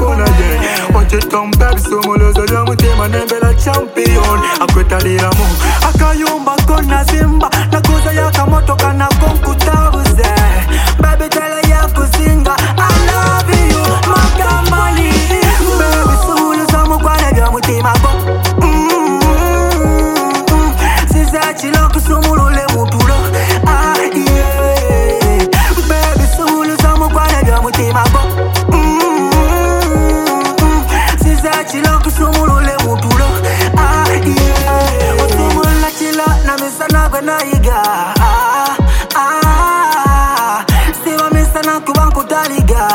gonna yeah. Watch it come baby so mulozo ya mutima nembela champion. Akweta lira mu akayumba kona zimba na kuza ya kamoto kana konkutabuze. Baby tell ya kusinga I love you makamani. Baby sumulozo mukwane ya mutima go. Siza chilo kusumulule mutulo. Ah yeah. Baby sumulozo mukwane ya mutima go. Siza chilo kusumulule mutulo. Ah yeah. Osumula chilo na misana gwana iga. Siwa misana kubanku taliga.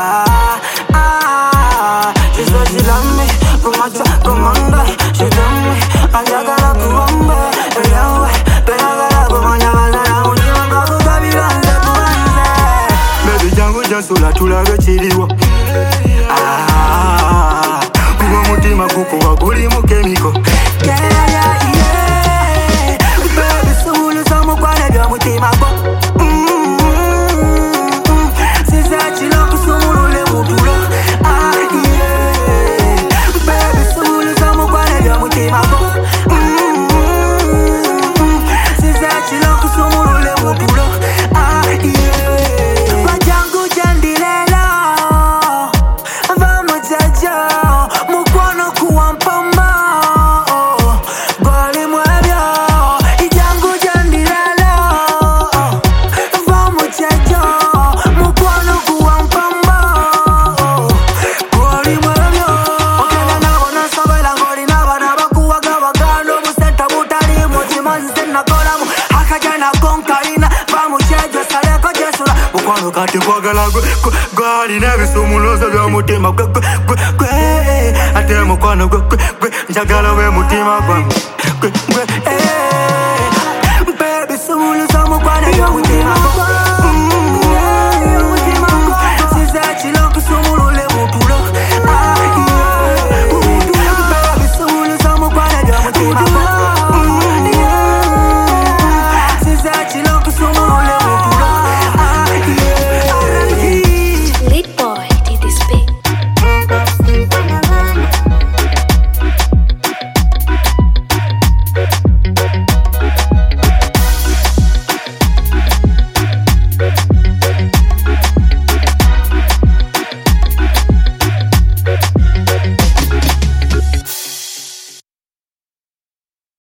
Siza chilame kumacha kumanda. Shidame ayagala kuwambe. Eyawe peyagala kumanya wazara mutima kaku kabilanze kuwanze. Baby jangu jansula tulabe chiliwa. Mutima kuko waguli mukemiko. Yeah, yeah, yeah. Baby sumulozo mukwane bya mutima go. Siza chilo kusumulule mutulo. Ah yeah. Baby sumulozo mukwane bya mutima go. Siza chilo kusumulule mutulo. Ah yeah. Bajangu jandilelo vamos jaja. Kati kwagala gwali nebisumulozo bya mutima gwe ate mukwano gwe njagala we mutima gwange